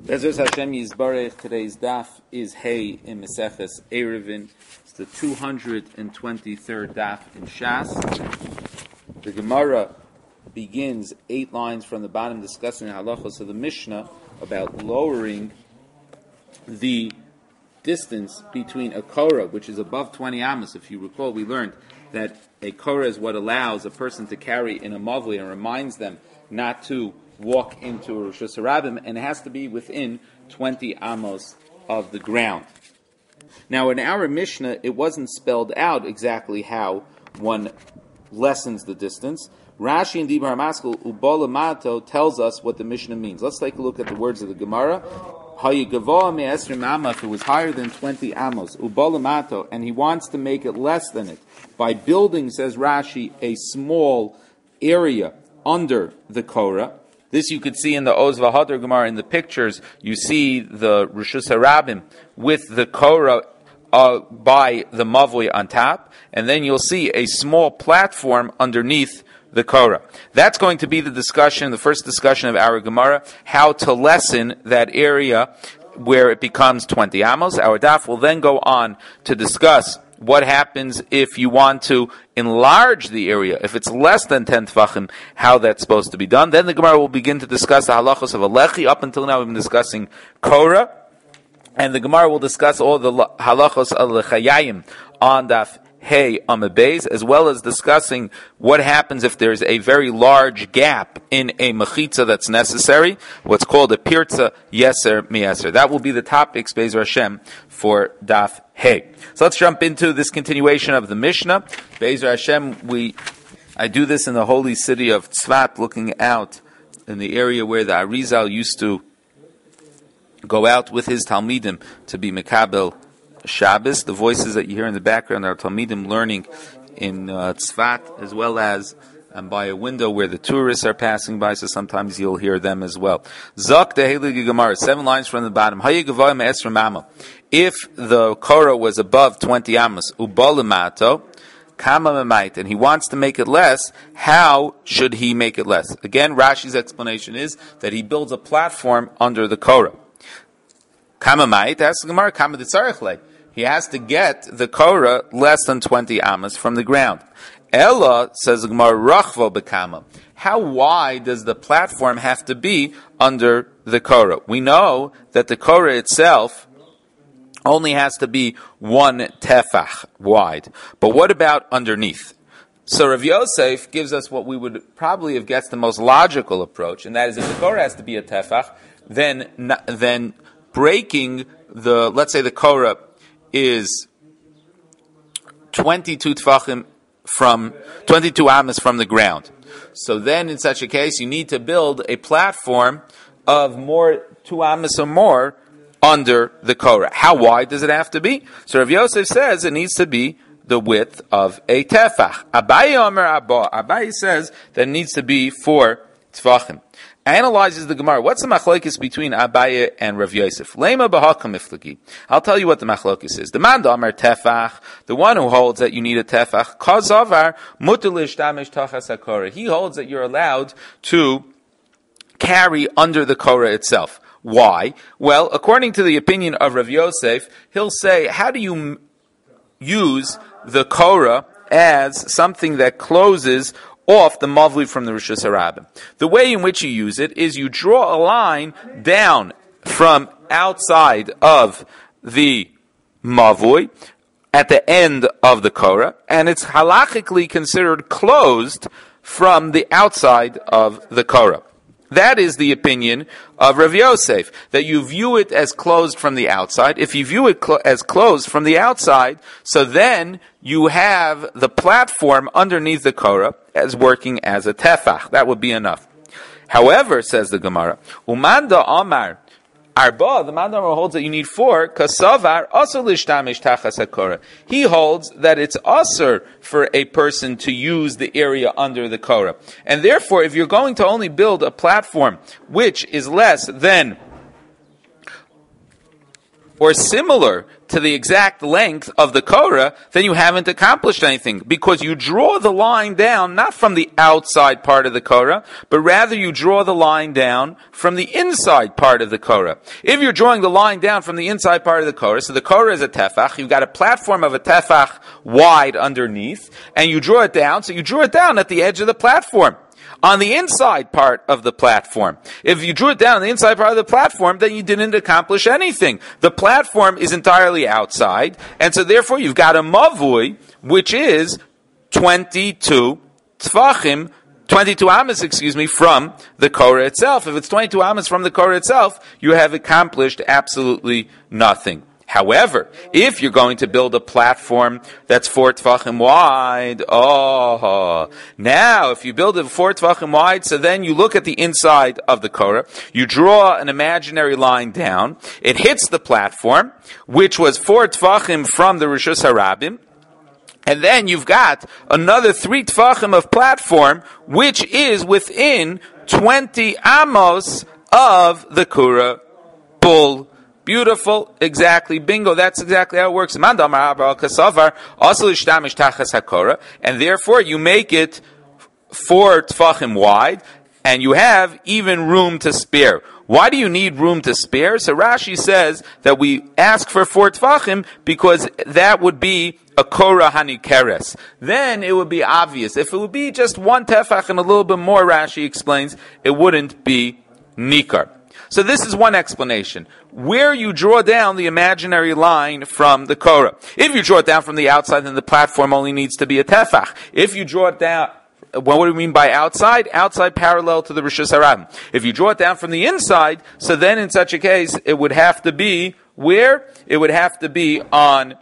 Bezos Hashem Yisbarech. Today's daf is Hey in Meseches Erevin. It's the 223rd daf in Shas. The Gemara begins 8 lines from the bottom discussing the halachos of the Mishnah about lowering the distance between a korah, which is above 20 amos. If you recall, we learned that a korah is what allows a person to carry in a mavli and reminds them not to walk into a Rosh Hashanah, and it has to be within 20 amos of the ground. Now, in our Mishnah, it wasn't spelled out exactly how one lessens the distance. Rashi and Dibar HaMaskil Ubolamato tells us what the Mishnah means. Let's take a look at the words of the Gemara. If it was higher than 20 amos, Ubolamato, and he wants to make it less than it by building, says Rashi, a small area under the korah. This you could see in the Oz V'Hadar Gemara in the pictures. You see the Rishus HaRabim with the korah by the mavli on top, and then you'll see a small platform underneath the korah. That's going to be the discussion, the first discussion of our Gemara, how to lessen that area where it becomes 20 amos. Our daf will then go on to discuss what happens if you want to enlarge the area, if it's less than 10 tefachim, how that's supposed to be done. Then the Gemara will begin to discuss the halachos of a lechi. Up until now, we've been discussing korah, and the Gemara will discuss all the halachos of lechayayim on daf Hey Amud Beis, as well as discussing what happens if there's a very large gap in a mechitza that's necessary, what's called a pirza yeser miyeser. That will be the topics, Be'ezer Hashem, for daf Hey. So let's jump into this continuation of the Mishnah. Be'ezer Hashem, I do this in the holy city of Tzfat, looking out in the area where the Arizal used to go out with his Talmidim to be Mekabel Shabbos. The voices that you hear in the background are Talmidim learning in Tzfat, as well as by a window where the tourists are passing by, so sometimes you'll hear them as well. Zok de Heilige Gemara, 7 lines from the bottom. If the korah was above 20 amos, ubalimato, kama memait, and he wants to make it less, how should he make it less? Again, Rashi's explanation is that he builds a platform under the korah. Kama memait, asks the Gemara, kama ditzarech. He has to get the korah less than 20 amos from the ground. Ella, says the Gemara, rachvo bekama. How wide does the platform have to be under the korah? We know that the korah itself only has to be 1 tefach wide. But what about underneath? So Rav Yosef gives us what we would probably have guessed the most logical approach, and that is if the korah has to be a tefach, then breaking let's say the korah is 22 tefachim from 22 amos from the ground. So then, in such a case, you need to build a platform of 2 amos or more under the korah. How wide does it have to be? So Rav Yosef says it needs to be the width of a tefach. Abaye says that it needs to be 4 tefachim. Analyzes the Gemara. What's the machlokes between Abaye and Rav Yosef? Lema b'hakam iflaki. I'll tell you what the machlokes is. The man damar tefach, the one who holds that you need a tefach, kazavar mutilish damish tachas hakora. He holds that you're allowed to carry under the korah itself. Why? Well, according to the opinion of Rav Yosef, he'll say, how do you use the korah as something that closes off the mavli from the Rosh Hashanah? The way in which you use it is you draw a line down from outside of the mavli at the end of the korah, and it's halachically considered closed from the outside of the korah. That is the opinion of Rav Yosef, that you view it as closed from the outside. If you view it as closed from the outside, so then you have the platform underneath the korah as working as a tefach. That would be enough. However, says the Gemara, Umanda Amar Arba, the Mandamar holds that you need 4, kasavar also lishtamish tachas hakora. He holds that it's usher for a person to use the area under the korah. And therefore, if you're going to only build a platform which is less than or similar to the exact length of the Korah, then you haven't accomplished anything, because you draw the line down not from the outside part of the Korah, but rather you draw the line down from the inside part of the Korah. If you're drawing the line down from the inside part of the Korah, so the Korah is a tefach, you've got a platform of a tefach wide underneath, and you draw it down, so you draw it down at the edge of the platform, on the inside part of the platform. If you drew it down on the inside part of the platform, then you didn't accomplish anything. The platform is entirely outside, and so therefore you've got a mavui, which is 22 tfachim, 22 amas, from the Korah itself. If it's 22 amas from the Korah itself, you have accomplished absolutely nothing. However, if you're going to build a platform that's 4 tefachim wide, now if you build it 4 tefachim wide, so then you look at the inside of the Korah, you draw an imaginary line down, it hits the platform, which was 4 tefachim from the Rishus HaRabim, and then you've got another 3 tefachim of platform, which is within 20 amos of the Korah bull. Beautiful, exactly, bingo, that's exactly how it works. And therefore you make it 4 tefachim wide, and you have even room to spare. Why do you need room to spare? So Rashi says that we ask for 4 tefachim because that would be a Korah hanikeres. Then it would be obvious. If it would be just 1 tefach and a little bit more, Rashi explains, it wouldn't be nikar. So this is one explanation. Where you draw down the imaginary line from the Korah. If you draw it down from the outside, then the platform only needs to be a tefach. If you draw it down, what do we mean by outside? Outside parallel to the Rishus HaRabim. If you draw it down from the inside, so then in such a case, it would have to be where? It would have to be on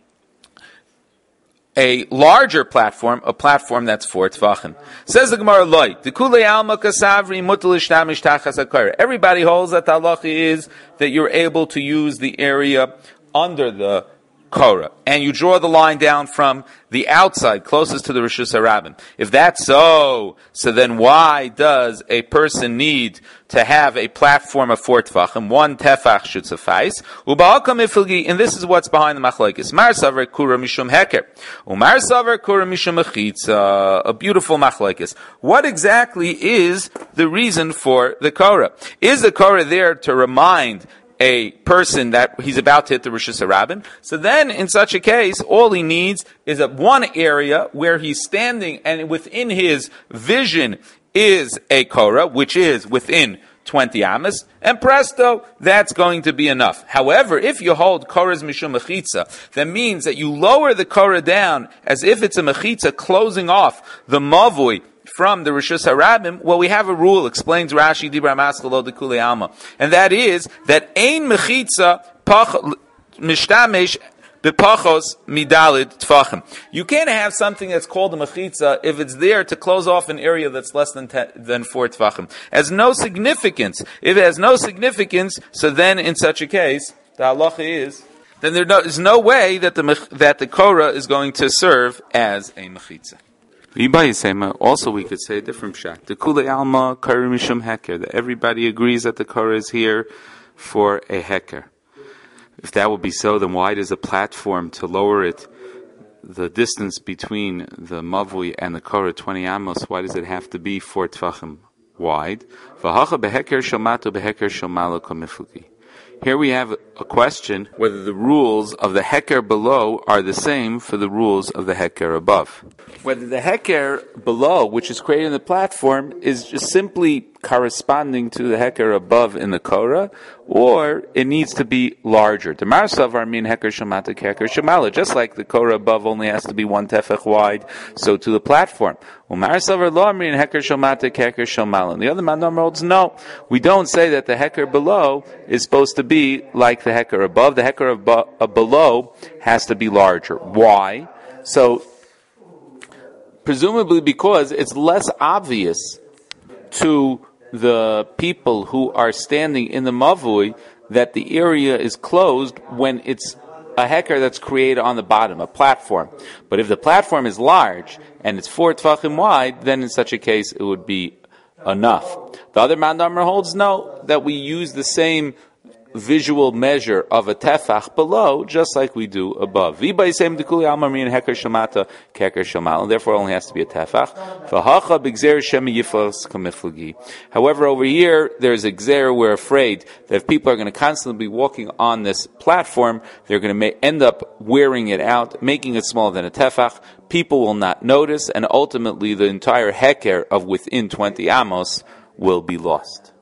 a larger platform, a platform that's 4 tefachim. Says the Gemara, Loi, Dekulei alma kasavri mutal ishtamish tachas hakara. Everybody holds that the halacha is that you're able to use the area under the Korah, and you draw the line down from the outside, closest to the Rishus HaRabim. If that's so then why does a person need to have a platform of 4 tefachim? 1 tefach should suffice. And this is what's behind the machlokes. Mar savar kura mishum heker, umar savar kura mishum mechitza. A beautiful machlokes. What exactly is the reason for the Korah? Is the Korah there to remind a person that he's about to hit the Rishus HaRabim? So then, in such a case, all he needs is one area where he's standing, and within his vision is a Korah, which is within 20 amas, and presto, that's going to be enough. However, if you hold Korah's mishum mechitza, that means that you lower the Korah down as if it's a mechitza closing off the mavui from the Rishus HaRabim. Well, we have a rule, explains Rashi, Dibra Maskalo de Kulei Alma, and that is that ein mechitza mishtamesh bepachos midalid tfachim. You can't have something that's called a mechitza if it's there to close off an area that's less than 4 tfachim. It has no significance. If it has no significance, so then in such a case, the halacha is, then there's no way that the Korah is going to serve as a mechitza. Also, we could say a different pshat. The Kulei Alma Korah Mishum Heker. That everybody agrees that the Korah is here for a Heker. If that would be so, then why does a platform to lower it, the distance between the Mavui and the Korah, 20 amos, why does it have to be 4 tefachim wide? V'hacha beheker shomato beheker shomalo komifuki. Here we have a question whether the rules of the heker below are the same for the rules of the heker above. Whether the heker below, which is created in the platform, is just simply corresponding to the heker above in the Korah, or it needs to be larger. The Marsavar mean heker shemata heker shemala, just like the Korah above only has to be 1 tefach wide, so to the platform. Marsavar lo mean heker shemata heker shemala. And the other mandam holds no. We don't say that the heker below is supposed to be like the heker above. The heker below has to be larger. Why? So, presumably because it's less obvious to the people who are standing in the mavui that the area is closed when it's a heker that's created on the bottom, a platform. But if the platform is large and it's 4 tefachim wide, then in such a case it would be enough. The other mandamar holds no, that we use the same visual measure of a tefach below, just like we do above. And therefore it only has to be a tefach. However, over here, there's a gzer, we're afraid that if people are going to constantly be walking on this platform, they're going to end up wearing it out, making it smaller than a tefach. People will not notice, and ultimately the entire heker of within 20 amos will be lost.